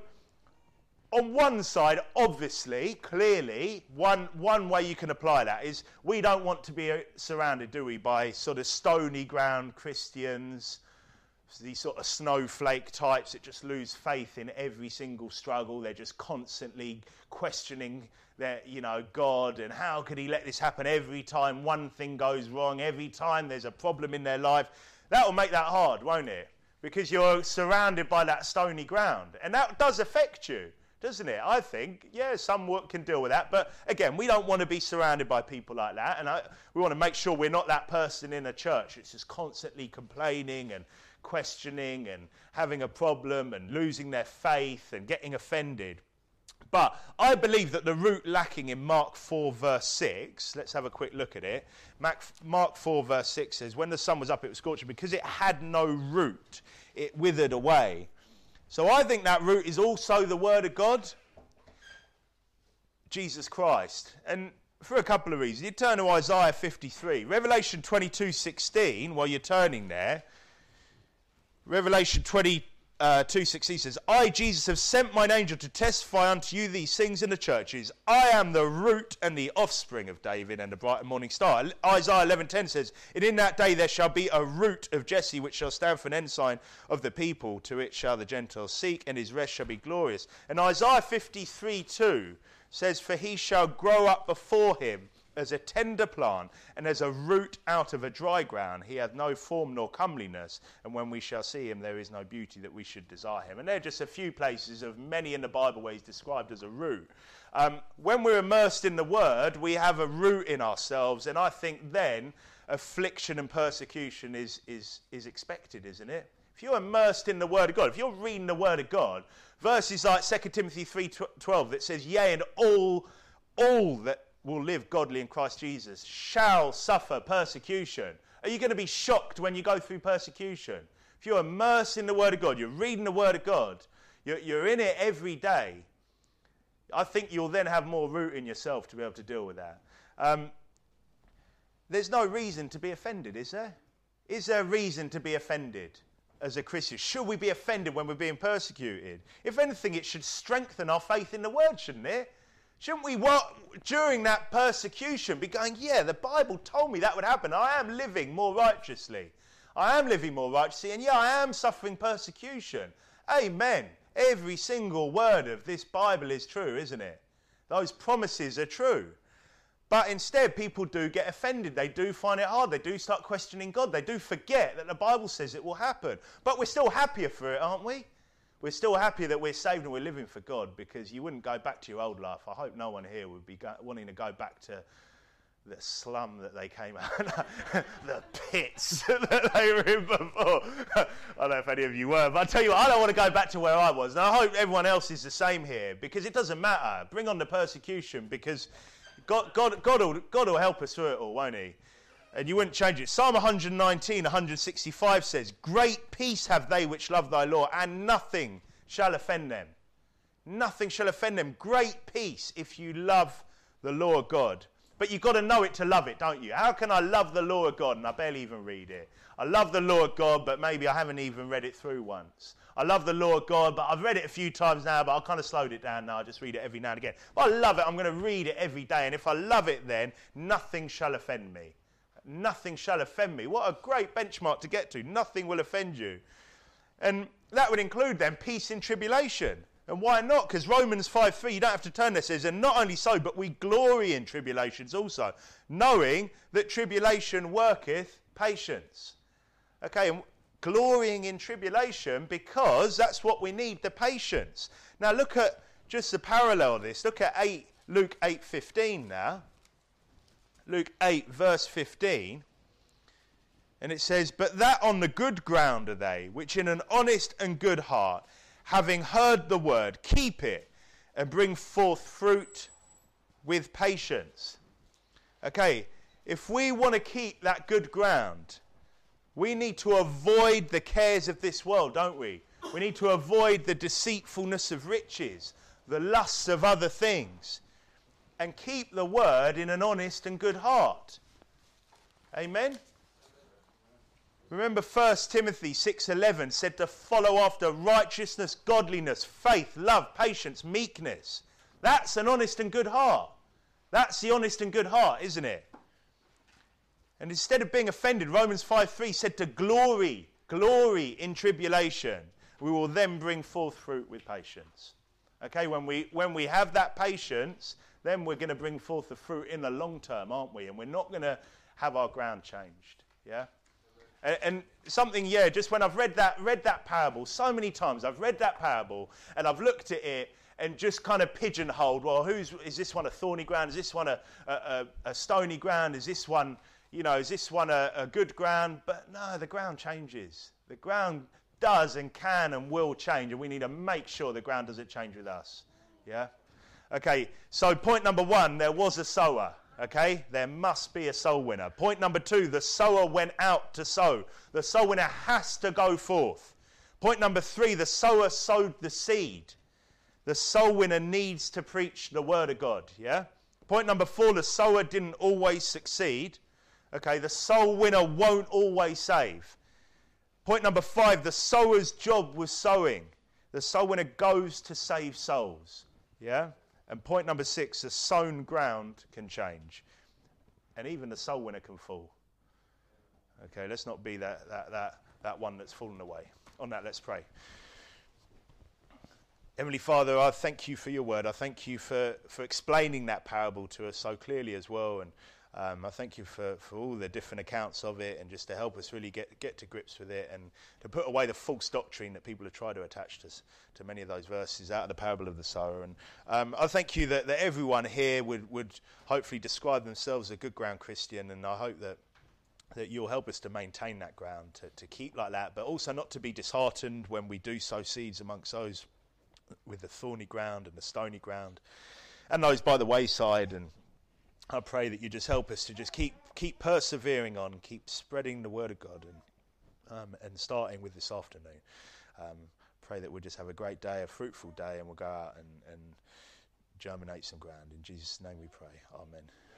on one side, obviously, clearly, one way you can apply that is we don't want to be surrounded, do we, by sort of stony ground Christians, these sort of snowflake types that just lose faith in every single struggle. They're just constantly questioning their, God, and how could he let this happen every time one thing goes wrong, every time there's a problem in their life. That will make that hard, won't it? Because you're surrounded by that stony ground. And that does affect you, doesn't it? I think, yeah, some work can deal with that. But again, we don't want to be surrounded by people like that. And we want to make sure we're not that person in a church that's just constantly complaining and questioning and having a problem and losing their faith and getting offended. But I believe that the root lacking in Mark 4 verse 6, let's have a quick look at it. Mark 4 verse 6 says, when the sun was up, it was scorching. Because it had no root, it withered away. So I think that root is also the Word of God, Jesus Christ. And For a couple of reasons. You turn to Isaiah 53. Revelation 22:16, while you're turning there, Revelation 22:16 says, I, Jesus, have sent mine angel to testify unto you these things in the churches. I am the root and the offspring of David and the bright and morning star. Isaiah 11:10 says, and in that day there shall be a root of Jesse, which shall stand for an ensign of the people. To it shall the Gentiles seek, and his rest shall be glorious. And Isaiah 53:2 says, for he shall grow up before him as a tender plant, and as a root out of a dry ground. He hath no form nor comeliness, and when we shall see him, there is no beauty that we should desire him. And there are just a few places of many in the Bible where he's described as a root. When we're immersed in the Word, we have a root in ourselves, and I think then affliction and persecution is expected, isn't it? If you're immersed in the Word of God, if you're reading the Word of God, verses like 2 Timothy 3:12 that says, yea, and all that will live godly in Christ Jesus shall suffer persecution. Are you going to be shocked when you go through persecution? If you're immersed in the Word of God, you're reading the Word of God, you're in it every day, I think you'll then have more root in yourself to be able to deal with that. There's no reason to be offended, is there? Is there a reason to be offended as a Christian? Should we be offended when we're being persecuted? If anything, it should strengthen our faith in the Word, shouldn't it? Shouldn't we, during that persecution, be going, yeah, the Bible told me that would happen. I am living more righteously. I am living more righteously, and yeah, I am suffering persecution. Amen. Every single word of this Bible is true, isn't it? Those promises are true. But instead, people do get offended. They do find it hard. They do start questioning God. They do forget that the Bible says it will happen. But we're still happier for it, aren't we? We're still happy that we're saved and we're living for God, because you wouldn't go back to your old life. I hope no one here would be wanting to go back to the slum that they came out, the pits that they were in before. I don't know if any of you were, but I tell you what, I don't want to go back to where I was. And I hope everyone else is the same here, because it doesn't matter. Bring on the persecution, because God will help us through it all, won't he? And you wouldn't change it. Psalm 119, 165 says, great peace have they which love thy law, and nothing shall offend them. Nothing shall offend them. Great peace if you love the law of God. But you've got to know it to love it, don't you? How can I love the law of God and I barely even read it? I love the law of God, but maybe I haven't even read it through once. I love the law of God, but I've read it a few times now, but I've kind of slowed it down now. I just read it every now and again. But I love it. I'm going to read it every day. And if I love it, then nothing shall offend me. Nothing shall offend me. What a great benchmark to get to. Nothing will offend you. And that would include then peace in tribulation. And why not? Because Romans 5:3, you don't have to turn there, says, and not only so, but we glory in tribulations also, knowing that tribulation worketh patience. Okay, and glorying in tribulation, because that's what we need, the patience. Now look at just the parallel of this. Look at Luke 8:15 now. Luke 8, verse 15, and it says, but that on the good ground are they, which in an honest and good heart, having heard the word, keep it, and bring forth fruit with patience. Okay, if we want to keep that good ground, we need to avoid the cares of this world, don't we? We need to avoid the deceitfulness of riches, the lusts of other things, and keep the word in an honest and good heart. Amen? Remember 1 Timothy 6:11 said to follow after righteousness, godliness, faith, love, patience, meekness. That's an honest and good heart. That's the honest and good heart, isn't it? And instead of being offended, Romans 5:3 said to glory in tribulation. We will then bring forth fruit with patience. Okay, when we have that patience, then we're going to bring forth the fruit in the long term, aren't we? And we're not going to have our ground changed. Yeah? And something, just when I've read that parable so many times, I've read that parable and I've looked at it and just kind of pigeonholed, well, is this one a thorny ground? Is this one a stony ground? Is this one, is this one a good ground? But no, the ground changes. The ground does and can and will change, and we need to make sure the ground doesn't change with us. Yeah? Okay, so point number 1, there was a sower. Okay, there must be a soul winner. Point number 2, the sower went out to sow. The soul winner has to go forth. Point number 3, the sower sowed the seed. The soul winner needs to preach the word of God. Yeah. Point number 4, the sower didn't always succeed. Okay, the soul winner won't always save. Point number 5, the sower's job was sowing. The soul winner goes to save souls. Yeah? And point number 6, the sown ground can change. And even the soul winner can fall. Okay, let's not be that one that's fallen away. On that, let's pray. Heavenly Father, I thank you for your word. I thank you for explaining that parable to us so clearly as well. And I thank you for all the different accounts of it, and just to help us really get to grips with it, and to put away the false doctrine that people have tried to attach to many of those verses out of the parable of the sower. And I thank you that everyone here would hopefully describe themselves as a good ground Christian, and I hope that you'll help us to maintain that ground, to keep like that, but also not to be disheartened when we do sow seeds amongst those with the thorny ground and the stony ground and those by the wayside. And I pray that you just help us to just keep persevering on, keep spreading the word of God, and starting with this afternoon. Pray that we'll just have a great day, a fruitful day, and we'll go out and germinate some ground. In Jesus' name we pray. Amen.